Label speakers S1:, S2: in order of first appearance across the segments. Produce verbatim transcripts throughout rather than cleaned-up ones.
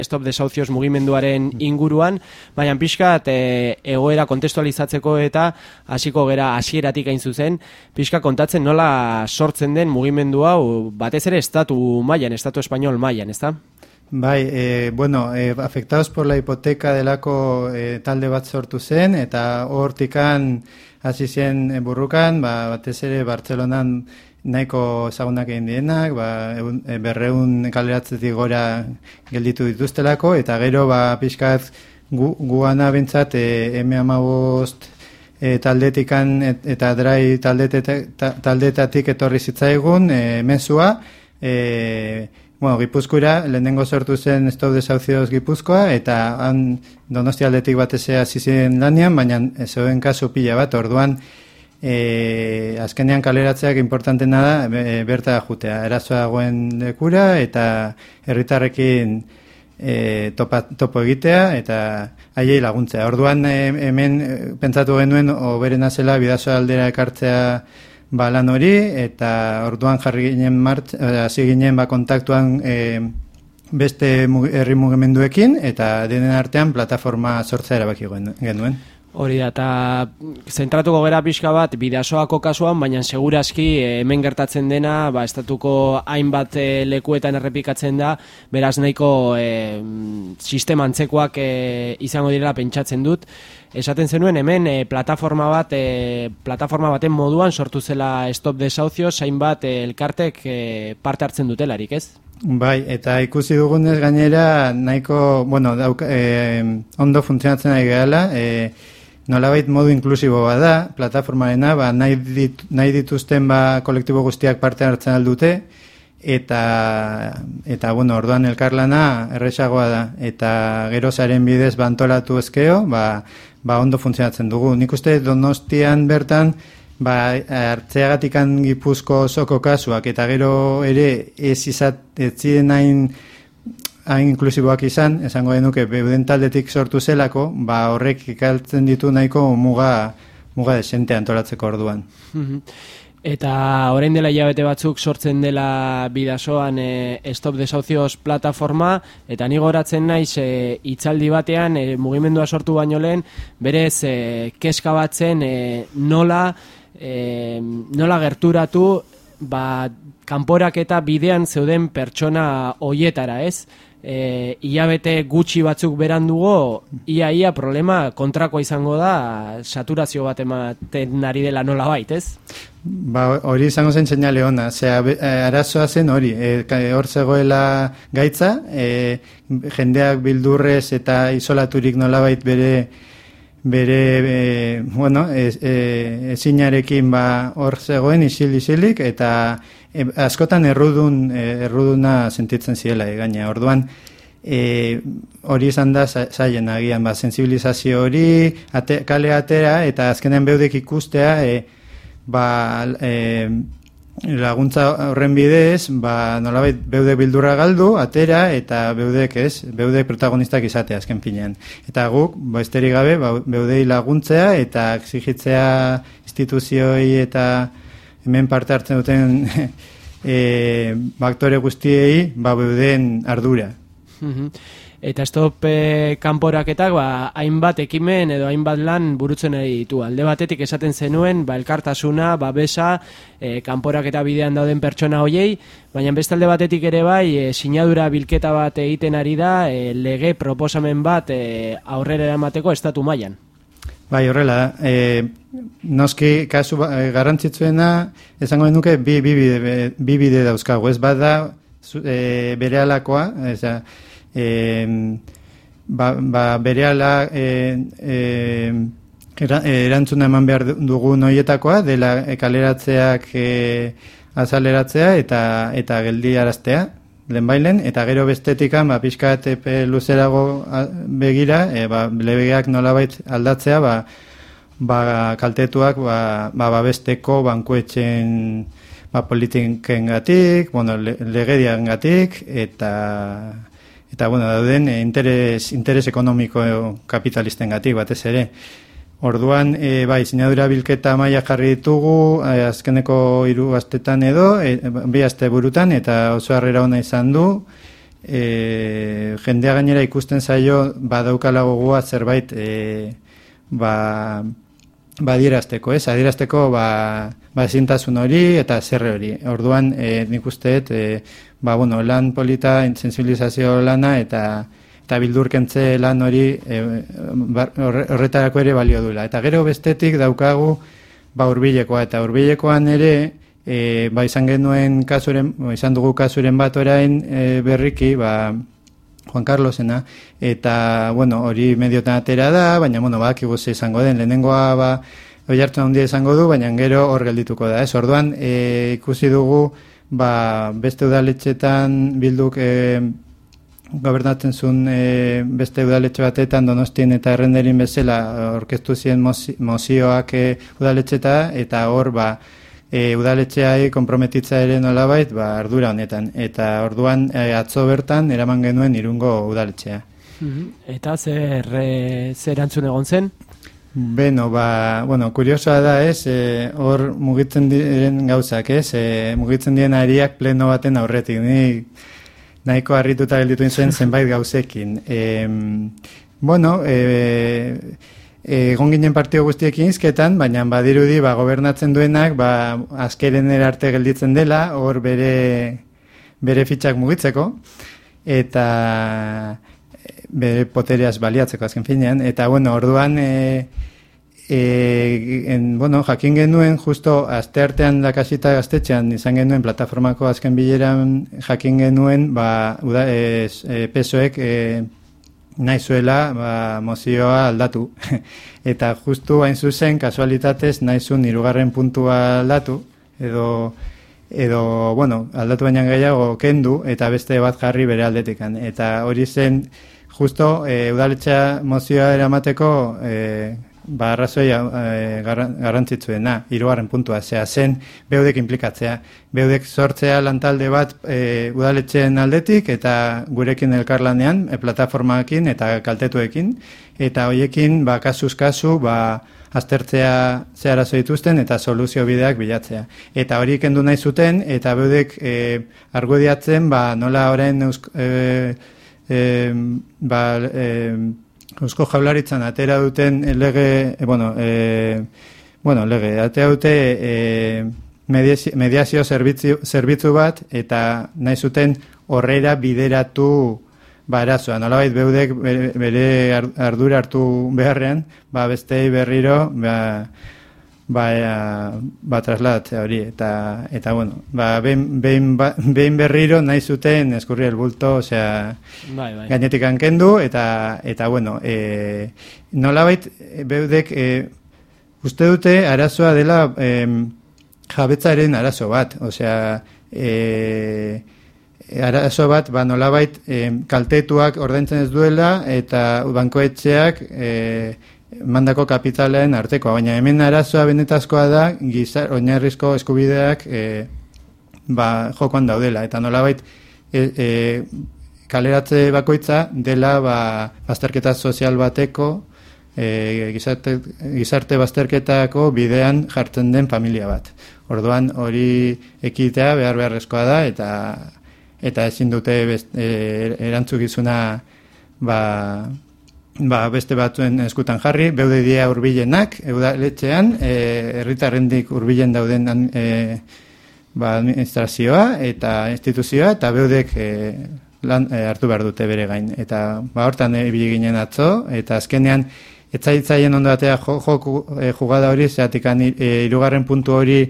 S1: Stop Desahucios mugimenduaren inguruan, baina pixkat e, egoera kontestualizatzeko eta hasiko gera hasieratik hain zuzen, pixka kontatzen nola sortzen den mugimendu hau batez ere estatu mailan, estatu espainol mailan, ezta?
S2: Bai, eh, bueno, eh, afectados por la hipoteca delako eh, talde bat sortu zen, eta hortikan hasi zen burrukan, ba, batez ere Bartzelonan nahiko ezagunak egin dienak, ba, egun, e, berreun kaleratzetik gora gelditu dituztelako, eta gero ba, pixkat gu, guana bintzat e, eme hamabost e, taldetikan et, eta drai taldetatik, taldetatik etorri zitzaigun e, mezua, e, bueno, Gipuzkoara, lehenengo sortu zen Stop Desahucios Gipuzkoa, eta han Donostia aldetik batezea hasi ziren lanean, baina zeuden kasu pila bat, orduan e, azkenean kaleratzeak importantena da e, berta jutea, erasoa dagoen lekura, eta herritarrekin e, topa, topo egitea, eta haiei laguntzea. Orduan e, hemen e, pentsatu genuen, oberena zela Bidasoa aldera ekartzea ba, lan hori, eta orduan jarri ginen mart, hasi ginen ba, kontaktuan e, beste herri mugimenduekin, eta denen artean plataforma sortzea erabaki genuen.
S1: Hori da, eta zentratuko gera pixka bat Bidasoako kasuan, baina segurazki hemen gertatzen dena, ba, estatuko hainbat e, lekuetan errepikatzen da, beraz nahiko e, sistema antzekoak e, izango direla pentsatzen dut. Esaten zenuen hemen e, plataforma bat e, plataforma baten moduan sortu zela Stop Desahucios, hainbat e, elkartek e, parte hartzen dutelarik, ez?
S2: Bai, eta ikusi dugunez gainera nahiko, bueno, dauk, e, ondo funtzionatzen ari gehala, e, nolabait modu inklusibo bada, plataformarena, ba, nahi, dit, nahi dituzten ba, kolektibo guztiak parte hartzen aldute, eta, eta bueno, orduan elkarlana erresagoa da, eta gero zaren bidez bantolatu ezkeo, ba, ba ondo funtzionatzen dugu. Nik uste Donostian bertan, ba, hartzeagatikan Gipuzko osoko kasuak, eta gero ere ez izat, ez ziren hain, hain inklusiboak izan, esango denuke, beuden taldetik sortu zelako, ba horrek ikaltzen ditu nahiko muga, muga desente antolatzeko orduan.
S1: Eta orain dela hilabete batzuk sortzen dela Bidasoan e, Stop Desahucios plataforma, eta ni goratzen naiz e, hitzaldi batean e, mugimendua sortu baino lehen, berez e, kezka batzen e, nola e, nola gerturatu ba, kanporak eta bidean zeuden pertsona hoietara, ez? E, hilabete gutxi batzuk berandugo, ia ia problema kontrakoa izango da, saturazio bat ematen ari dela nola bait, ez?
S2: Ba, hori izango zen seinale ona, zera, arazoa zen hori, e, hor zegoela gaitza, e, jendeak bildurrez eta isolaturik nolabait bere bere, e, bueno, ez, e, ezinarekin ba hor zegoen isil-isilik, eta e, askotan errudun, e, erruduna sentitzen zirela egaina, orduan e, hori izan da zaien agian, ba, sensibilizazio hori, ate, kale atera, eta azkenean beudek ikustea, e, ba, e, laguntza horren bidez, ba, nolabait beude bildurra galdu, atera, eta beudek ez, beudek protagonistak izatea azken finean. Eta guk, besterik gabe, ba, beudei laguntzea, eta exigitzea instituzioi eta hemen parte hartzen duten e, baktore guztiei, ba, beuden ardura.
S1: Eta Stop e, kanporaketak ba, hainbat ekimen edo hainbat lan burutzen ari ditu. Alde batetik esaten zenuen, ba, elkartasuna, babesa, e, kanporaketa bidean dauden pertsona hoiei, baina beste alde batetik ere bai, e, sinadura bilketa bat egiten ari da, e, lege proposamen bat e, aurrera eramateko estatu mailan.
S2: Bai, horrela da. E, noski kasu e, garrantzitsuena, esango denuke bi, bi, bide, bi bide dauzkagu. Ez bat da e, berealakoa, ez da, E, ba, ba berehala e, e, erantzuna eman behar dugun horietakoa dela kaleratzeak e, azaleratzea eta eta geldiaraztea lehenbailen, eta gero bestetikan ba, pixkat epe luzerago begira e, ba, legeak nolabait aldatzea ba, ba, kaltetuak ba, ba, babesteko bankuetxen ba, politikengatik, bueno, legediangatik eta Eta, bueno, dauden interes, interes ekonomiko kapitalistengatik batez ere. Orduan, e, bai, sinadura bilketa maila jarri ditugu, e, azkeneko hiru astetan edo, e, bi aste burutan, eta oso harrera ona izan du, e, jendea gainera ikusten zaio badaukala gogoa zerbait e, ba, badierazteko, ez? Adierazteko ba, ba ezintasun hori eta zerre hori. Orduan e, nik usteet e, ba, bueno, lan polita, sensibilizazio lana eta eta bildurkentze lan hori e, horretarako ere balio duela. Eta gero bestetik daukagu ba hurbilekoa, eta hurbilekoan ere e, ba izan genuen kasuren, izan dugu kasuren bat orain e, berriki, ba Juan Carlosena, eta bueno, hori mediotan atera da, baina bueno, badakigu ze izango den, lehenengoa ba oihartzun handia izango du, baina gero hor geldituko da, ez? Orduan e, ikusi dugu ba beste udaletxetan bilduk e, gobernatzen zuen e, beste udaletxe batetan Donostien eta Errenderin bezala orkestu ziren mozioak e, udaletxeta, eta hor ba e, udaletxeai konprometitza ere nolabait ba, ardura honetan, eta orduan e, atzo bertan eraman genuen Irungo udaletxea.
S1: Eta zer, e, zer erantzun egon zen?
S2: Beno, ba, bueno, kuriosoa da, ez, e, hor mugitzen diren gauzak, ez, e, mugitzen diren ariak pleno baten aurretik, ni nahiko harrituta gelditu zen zenbait gauzekin. E, bueno, e, egon ginen partio guztiekin izketan, baina badirudi ba, gobernatzen duenak ba, azkeren arte gelditzen dela, hor bere, bere fitxak mugitzeko, eta bere potereaz baliatzeko azken finean, eta bueno, orduan e, e, en, bueno, jakin genuen justo asteartean Lakasita gaztetxean izan genuen plataformako azken bileran jakin genuen ba, uda, e, e, P S O ek e, nahi zuela ba, mozioa aldatu eta justu hain zuzen kasualitatez nahi zuen hirugarren puntua aldatu edo edo, bueno, aldatu baina gehiago kendu eta beste bat jarri bere aldetikan, eta hori zen justo e, udaletxea mozioa eramateko e, ba arrazoia e, garrantzitsuena, hirugarren puntua, zea zen beudek implikatzea, beudek sortzea lantalde bat e, udaletxeen aldetik eta gurekin elkarlanean, e, plataformaekin eta kaltetuekin, eta hoiekin ba kasuz kasu ba aztertzea ze arazo dituzten eta soluzio bideak bilatzea. Eta hori kendu nahi zuten, eta beudek e, argudiatzen ba nola orain eusk, e, e, ba e, Eusko Jaurlaritzan atera duten lege, e, bueno, e, bueno, lege, atera dute e, mediazio, mediazio zerbitzu, zerbitzu bat, eta nahi zuten horrera bideratu ba arazoa. Nolabait beudek bere, bere ardura hartu beharrean, ba bestei berriro ba ba, ba trasladatzea hori, eta eta bueno, ba behin, behin, behin berriro nahi zuten eskurri el bulto, osea, bai, bai. Gainetik kendu, eta eta bueno, e, nolabait beudek e, uste dute arazoa dela e, jabetzaren arazo bat, osea, e, arazo bat, ba nolabait e, kaltetuak ordaintzen ez duela eta bankoetxeak e, mandako kapitalen artekoa, baina hemen arazoa benetazkoa da gizar oinarrizko eskubideak e, ba, jokoan daudela, eta nolabait e, e, kaleratze bakoitza dela ba, bazterketa sozial bateko e, gizarte, gizarte bazterketako bidean jartzen den familia bat. Orduan hori ekitea behar beharrezkoa da, eta eta ezin dute best, e, erantzukizuna ba ba, beste batzuen eskutan jarri, beude dia hurbilenak, udaletxean, herritarrendik e, hurbilen dauden e, ba, administrazioa eta instituzioa, eta beudek e, lan e, hartu behar dute bere gain. Eta ba, hortan ibili ginen atzo, eta azkenean etzaitzaien ondo batea joku e, jugada hori, zeatikan e, irugarren puntu hori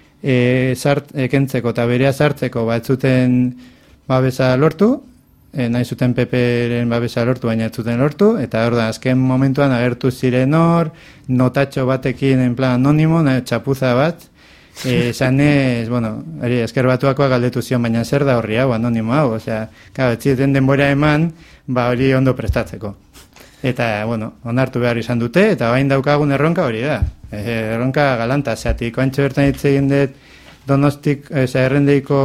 S2: e, zart, e, kentzeko eta berea sartzeko ba, ez zuten babesa lortu, E, nahi zuten P P-ren babesa lortu, baina ez zuten lortu, eta hor da, azken momentuan agertu ziren hor, notatxo batekin en plan anonimo, nahi, txapuza bat, esan ez, bueno, eri, esker batuakoa galdetu zion, baina zer da horri hau, anonimo hau, osea, claro, ez zieten denbora eman, ba hori ondo prestatzeko. Eta, bueno, onartu behar izan dute, eta bain daukagun erronka hori da, e, erronka galanta, zeatik, oantxo bertan hitz egin dut Donostik, eza, Errendeiko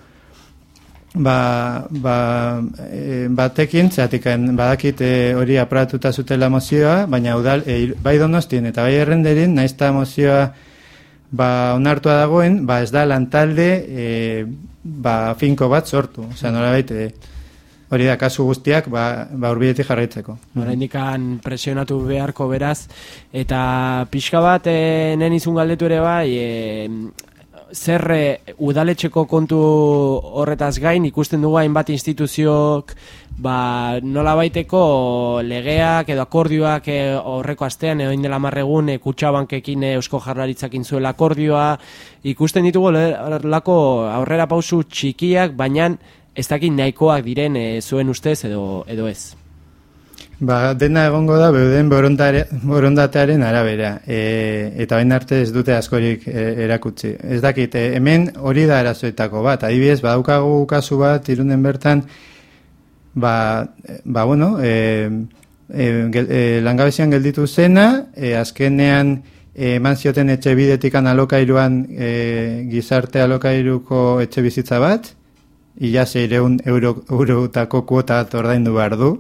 S2: Ba, ba, e, batekin, zeatik badakit e, hori apratuta zutela mozioa, baina udal, e, bai Donostien eta bai Errenderin, naizta mozioa ba, onartua dagoen, ba, ez da lantalde e, ba, finko bat sortu. Osea, nolabait, e, hori da kasu guztiak ba, ba urbidetik jarraitzeko.
S1: Oraindikan presionatu beharko beraz, eta pixka bat e, nen izun galdetu ere bai, e, zer e, udaletxeko kontu horretaz gain ikusten dugu hainbat instituziok ba, nola baiteko legeak edo akordioak e, horreko astean edo indela marregun e, Kutxabankekin e, Eusko Jaurlaritzakin zuela akordioa ikusten ditugu lako aurrera pausu txikiak, baina ez dakit nahikoak diren e, zuen ustez edo, edo ez.
S2: Ba, dena egongo da beuden borondatearen arabera, e, eta bain arte ez dute askorik e, erakutsi. Ez dakit, e, hemen hori da arazoetako bat, adibidez, badaukagu kasu bat, Irunen bertan, ba, ba bueno, e, e, gel, e, langabezian gelditu zena, e, azkenean e, eman zioten etxe bidetikan alokairuan e, gizarte alokairuko etxe bizitza bat, ia zeireun euro, eurotako kuota bat ordaindu behar du,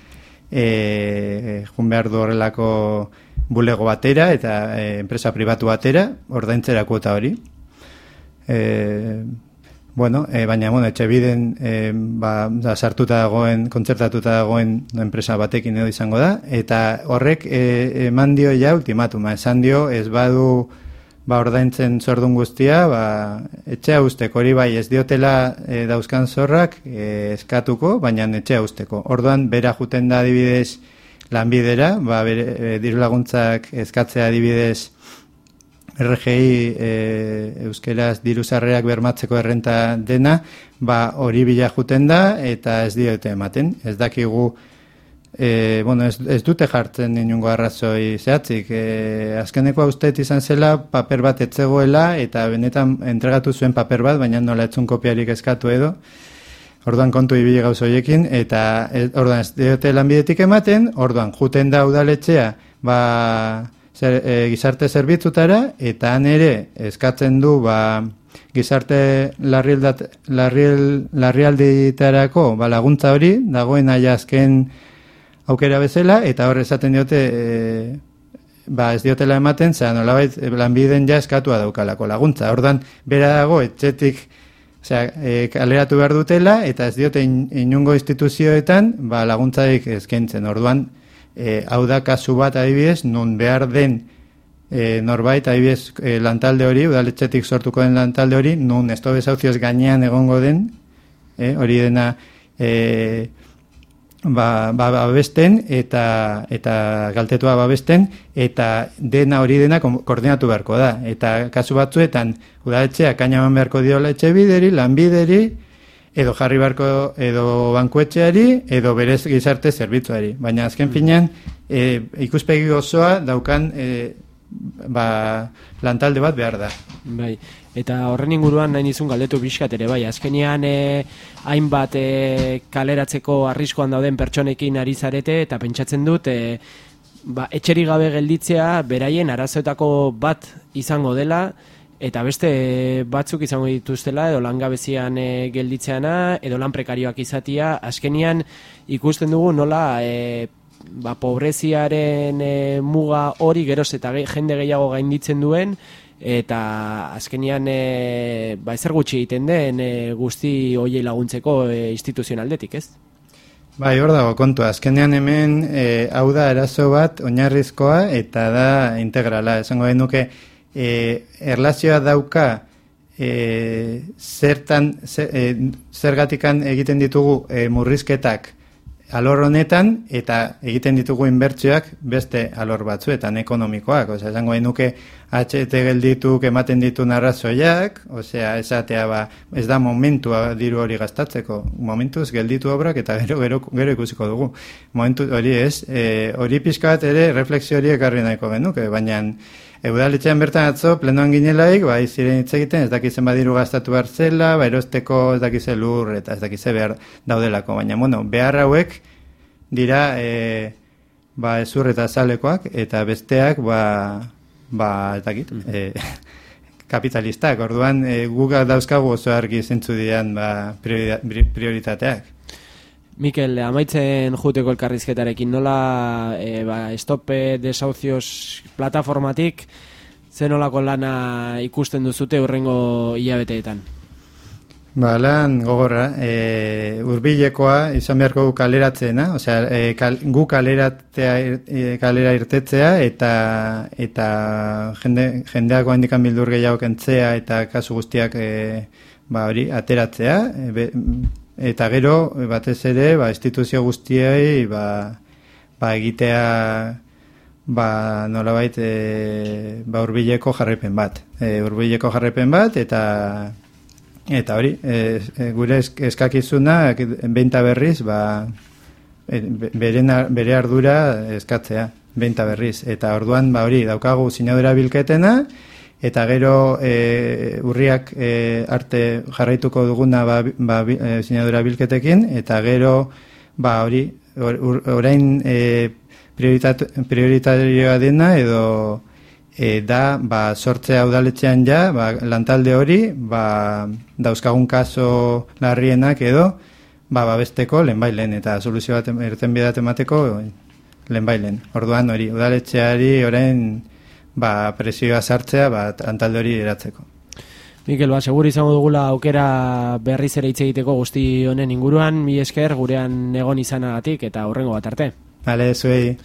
S2: e, jun behar du horrelako bulego batera eta e, enpresa pribatu batera ordaintzera kuota hori. E, bueno, e, baina bueno, etxe biden e, ba, da, sartuta dagoen, kontzertatuta dagoen enpresa batekin edo izango da, eta horrek e, eman dio ja ultimatuma, esan dio ez badu ba ordaintzen zordun guztia, ba etxea usteko, hori bai ez diotela e, dauzkan zorrak e, eskatuko, baina etxea usteko. Orduan bera juten da adibidez lanbidera, ba bere, e, diru laguntzak eskatzea adibidez R G I e, euskeraz diru sarrerak bermatzeko errenta dena, ba hori bila juten da eta ez diote ematen. Ez dakigu E, bueno, ez, ez dute jartzen inungo arrazoi zehatzik. E, azkeneko ustet izan zela paper bat etzegoela eta benetan entregatu zuen paper bat, baina nola etzun kopiarik eskatu edo. Orduan kontu ibili gauz horiekin, eta ez, orduan ez diote lanbidetik ematen, orduan juten da udaletxea ba, zer, e, gizarte zerbitzutara, eta han ere eskatzen du ba, gizarte larrialditarako ba, laguntza hori, dagoen aia azken aukera bezala, eta hor esaten diote e, ba ez diotela ematen, zera nolabait lanbiden ja eskatua daukalako laguntza. Ordan bera dago etxetik, osea, e, kaleratu behar dutela, eta ez diote in, inungo instituzioetan ba laguntzaik eskaintzen. Orduan, e, hau da kasu bat adibidez, nun behar den e, norbait adibidez e, lantalde hori, udaletxetik sortuko den lantalde hori, nun esto desauzioz gainean egongo den, e, hori dena e, Ba, ba, babesten eta eta galtetua babesten eta dena hori dena koordinatu beharko da, eta kasu batzuetan udaletxeak kainaman beharko diola etxe bideri, lanbideri edo jarri beharko edo bankuetxeari edo berez gizarte zerbitzuari, baina azken finean e, ikuspegi osoa daukan e, ba, lantalde bat behar da.
S1: Bai. Eta horren inguruan nahi nizun galdetu bizkat ere, bai, azkenean e, hainbat e, kaleratzeko arriskoan dauden pertsonekin ari zarete, eta pentsatzen dut, e, ba, etxerik gabe gelditzea beraien arazoetako bat izango dela, eta beste batzuk izango dituztela, edo langabezian e, gelditzeana, edo lan prekarioak izatia, azkenean ikusten dugu nola e, ba, pobreziaren e, muga hori geroz eta ge, jende gehiago gainditzen duen, eta azkenian e, ba, ezer gutxi egiten den e, guzti hoiei laguntzeko e, instituzionaldetik, ez?
S2: Bai, hor dago kontua. Azkenean hemen e, hau da arazo bat oinarrizkoa eta da integrala. Esango genuke e, erlazioa dauka e, zertan zer, e, zergatikan egiten ditugu e, murrizketak alor honetan eta egiten ditugu inbertsioak beste alor batzuetan ekonomikoak, osea, esango genuke H T geldituk ematen ditu arrazoiak, osea, esatea ba, ez da momentua diru hori gastatzeko, momentuz gelditu obrak eta gero gero gero ikusiko dugu. Momentu hori ez, e, hori pixka bat ere refleksio hori ekarri nahiko genuke, baina udaletxean bertan atzo, plenoan ginelaik, ba, ziren hitz egiten, ez dakizen badiru gastatu behar zela, ba, erosteko ez dakize lur, eta ez dakize behar daudelako, baina, bueno, behar hauek dira, e, ba, ezur eta zalekoak, eta besteak, ba, ba, ez dakit, e, kapitalistak, orduan, e, guk dauzkagu oso argi zentzu dian, ba, prioritateak.
S1: Mikel, amaitzen juteko elkarrizketarekin, nola e, ba, Stop Desahucios plataformatik zen nolako lana ikusten duzute hurrengo hilabeteetan?
S2: Ba, lan gogorra, e, hurbilekoa izan beharko gu kaleratzena, osea, e, kal, gu kaleratzea, e, kalera irtetzea eta eta jende, jendeako handikan bildur gehiago kentzea eta kasu guztiak e, ba, hori, ateratzea, e, be, eta gero, batez ere, ba, instituzio guztiei ba, ba, egitea ba, nolabait e, ba, hurbileko jarraipen bat. E, hurbileko jarraipen bat eta Eta hori, e, e, gure eskakizuna, beinta berriz, ba, e, bere, bere ardura eskatzea, beinta berriz. Eta orduan, ba hori, daukagu sinadura bilketena, eta gero e, urriak e, arte jarraituko duguna ba, ba, e, sinadura bilketekin, eta gero, ba hori, or, orain e, prioritarioa dena, edo E, da, ba, sortzea udaletxean ja, ba, lantalde hori, ba, dauzkagun kaso larrienak edo, ba, babesteko lehenbailen, eta soluzio bat erten bidat emateko lehenbailen. Orduan hori, udaletxeari orain, ba, presioa sartzea, ba, lantalde hori eratzeko.
S1: Mikel, ba, seguri izango dugula aukera berriz ere hitz egiteko guzti honen inguruan, mi esker gurean egon izanagatik eta hurrengo bat arte.
S2: Bale, zuei.